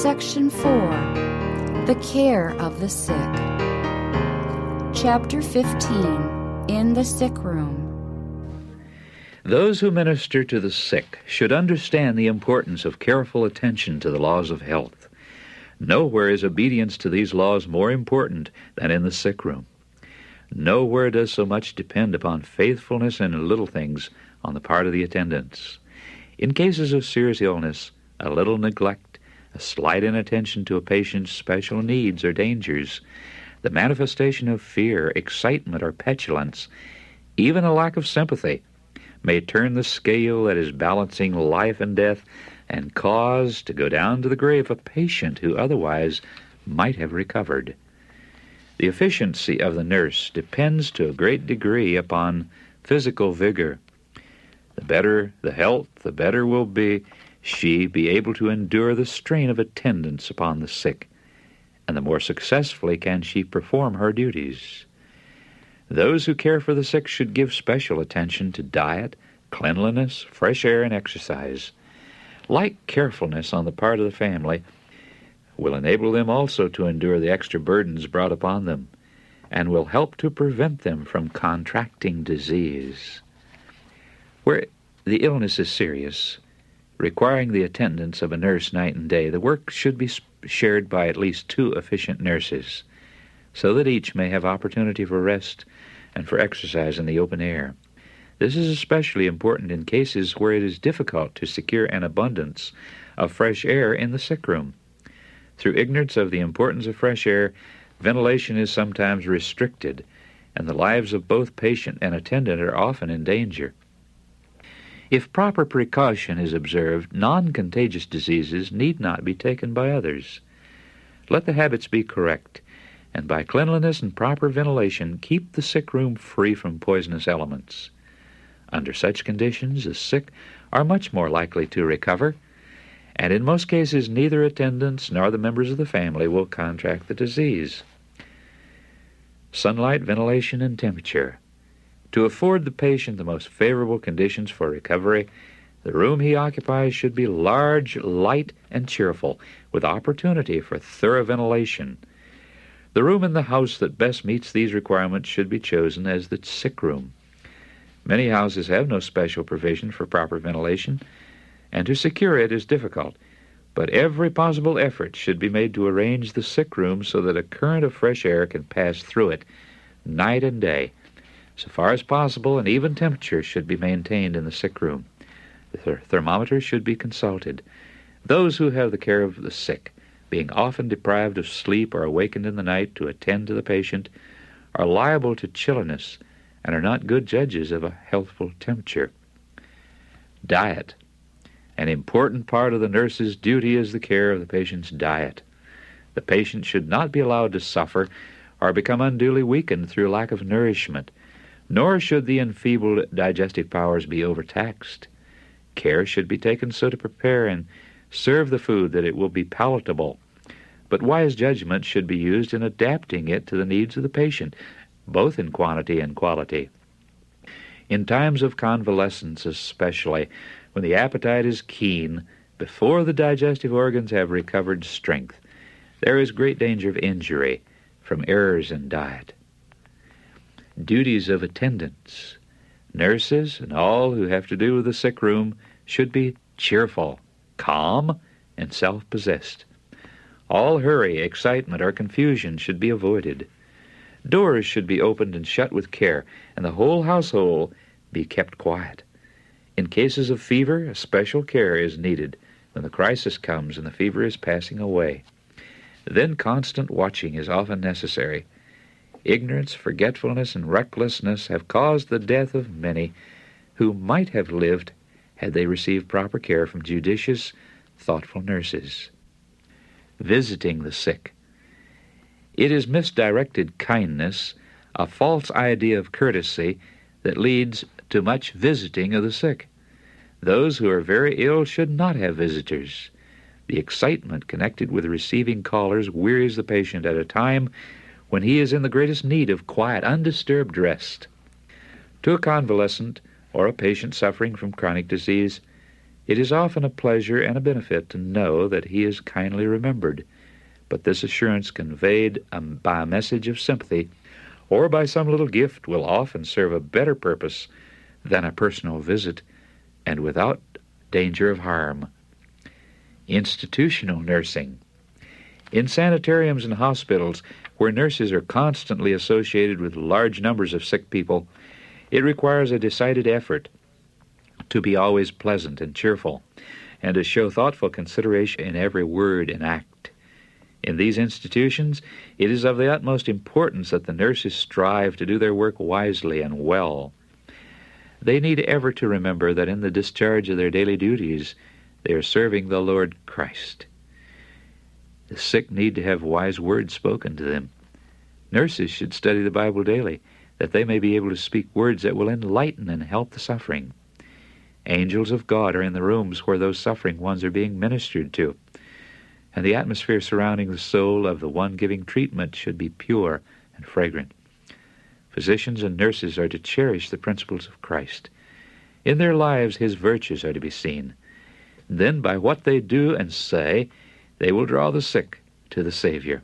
Section 4. The Care of the Sick. Chapter 15. In the Sick Room. Those who minister to the sick should understand the importance of careful attention to the laws of health. Nowhere is obedience to these laws more important than in the sick room. Nowhere does so much depend upon faithfulness in little things on the part of the attendants. In cases of serious illness, a little neglect, a slight inattention to a patient's special needs or dangers, the manifestation of fear, excitement, or petulance, even a lack of sympathy, may turn the scale that is balancing life and death and cause to go down to the grave a patient who otherwise might have recovered. The efficiency of the nurse depends to a great degree upon physical vigor. The better the health, the better will she be able to endure the strain of attendance upon the sick, and the more successfully can she perform her duties. Those who care for the sick should give special attention to diet, cleanliness, fresh air, and exercise. Like carefulness on the part of the family will enable them also to endure the extra burdens brought upon them, and will help to prevent them from contracting disease. Where the illness is serious, requiring the attendance of a nurse night and day, the work should be shared by at least 2 efficient nurses, so that each may have opportunity for rest and for exercise in the open air. This is especially important in cases where it is difficult to secure an abundance of fresh air in the sick room. Through ignorance of the importance of fresh air, ventilation is sometimes restricted, and the lives of both patient and attendant are often in danger. If proper precaution is observed, non-contagious diseases need not be taken by others. Let the habits be correct, and by cleanliness and proper ventilation, keep the sick room free from poisonous elements. Under such conditions, the sick are much more likely to recover, and in most cases neither attendants nor the members of the family will contract the disease. Sunlight, ventilation, and temperature. To afford the patient the most favorable conditions for recovery, the room he occupies should be large, light, and cheerful, with opportunity for thorough ventilation. The room in the house that best meets these requirements should be chosen as the sick room. Many houses have no special provision for proper ventilation, and to secure it is difficult, but every possible effort should be made to arrange the sick room so that a current of fresh air can pass through it night and day. So far as possible, an even temperature should be maintained in the sick room. The thermometer should be consulted. Those who have the care of the sick, being often deprived of sleep or awakened in the night to attend to the patient, are liable to chilliness and are not good judges of a healthful temperature. Diet. An important part of the nurse's duty is the care of the patient's diet. The patient should not be allowed to suffer or become unduly weakened through lack of nourishment, nor should the enfeebled digestive powers be overtaxed. Care should be taken so to prepare and serve the food that it will be palatable, but wise judgment should be used in adapting it to the needs of the patient, both in quantity and quality. In times of convalescence especially, when the appetite is keen, before the digestive organs have recovered strength, there is great danger of injury from errors in diet. Duties of attendants. Nurses and all who have to do with the sick room should be cheerful, calm, and self-possessed. All hurry, excitement, or confusion should be avoided. Doors should be opened and shut with care, and the whole household be kept quiet. In cases of fever, a special care is needed when the crisis comes and the fever is passing away. Then constant watching is often necessary. Ignorance, forgetfulness, and recklessness have caused the death of many who might have lived had they received proper care from judicious, thoughtful nurses. Visiting the sick. It is misdirected kindness, a false idea of courtesy, that leads to much visiting of the sick. Those who are very ill should not have visitors. The excitement connected with receiving callers wearies the patient at a time when he is in the greatest need of quiet, undisturbed rest. To a convalescent or a patient suffering from chronic disease, It is often a pleasure and a benefit to know that he is kindly remembered, but this assurance conveyed by a message of sympathy or by some little gift will often serve a better purpose than a personal visit, and without danger of harm. Institutional nursing. In sanitariums and hospitals, where nurses are constantly associated with large numbers of sick people, it requires a decided effort to be always pleasant and cheerful, and to show thoughtful consideration in every word and act. In these institutions, it is of the utmost importance that the nurses strive to do their work wisely and well. They need ever to remember that in the discharge of their daily duties, they are serving the Lord Christ. The sick need to have wise words spoken to them. Nurses should study the Bible daily, that they may be able to speak words that will enlighten and help the suffering. Angels of God are in the rooms where those suffering ones are being ministered to, and the atmosphere surrounding the soul of the one giving treatment should be pure and fragrant. Physicians and nurses are to cherish the principles of Christ. In their lives, his virtues are to be seen. Then, by what they do and say, they will draw the sick to the Savior.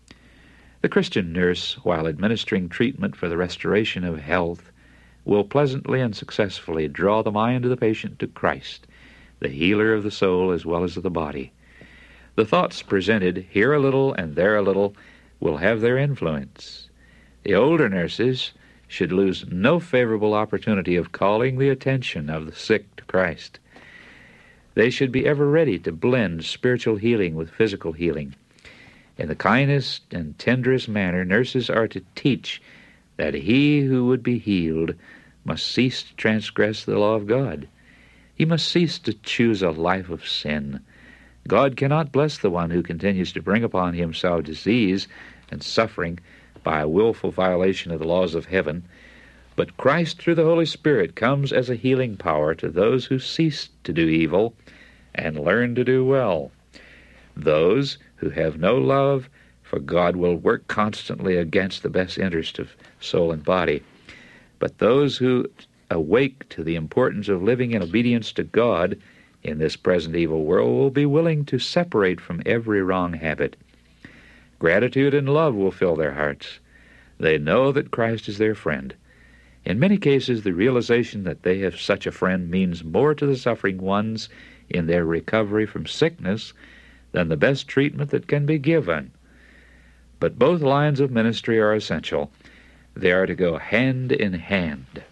The Christian nurse, while administering treatment for the restoration of health, will pleasantly and successfully draw the mind of the patient to Christ, the healer of the soul as well as of the body. The thoughts presented, here a little and there a little, will have their influence. The older nurses should lose no favorable opportunity of calling the attention of the sick to Christ. They should be ever ready to blend spiritual healing with physical healing. In the kindest and tenderest manner, nurses are to teach that he who would be healed must cease to transgress the law of God. He must cease to choose a life of sin. God cannot bless the one who continues to bring upon himself disease and suffering by a willful violation of the laws of heaven, but Christ through the Holy Spirit comes as a healing power to those who cease to do evil and learn to do well. Those who have no love for God will work constantly against the best interest of soul and body. But those who awake to the importance of living in obedience to God in this present evil world will be willing to separate from every wrong habit. Gratitude and love will fill their hearts. They know that Christ is their friend. In many cases, the realization that they have such a friend means more to the suffering ones in their recovery from sickness than the best treatment that can be given. But both lines of ministry are essential. They are to go hand in hand.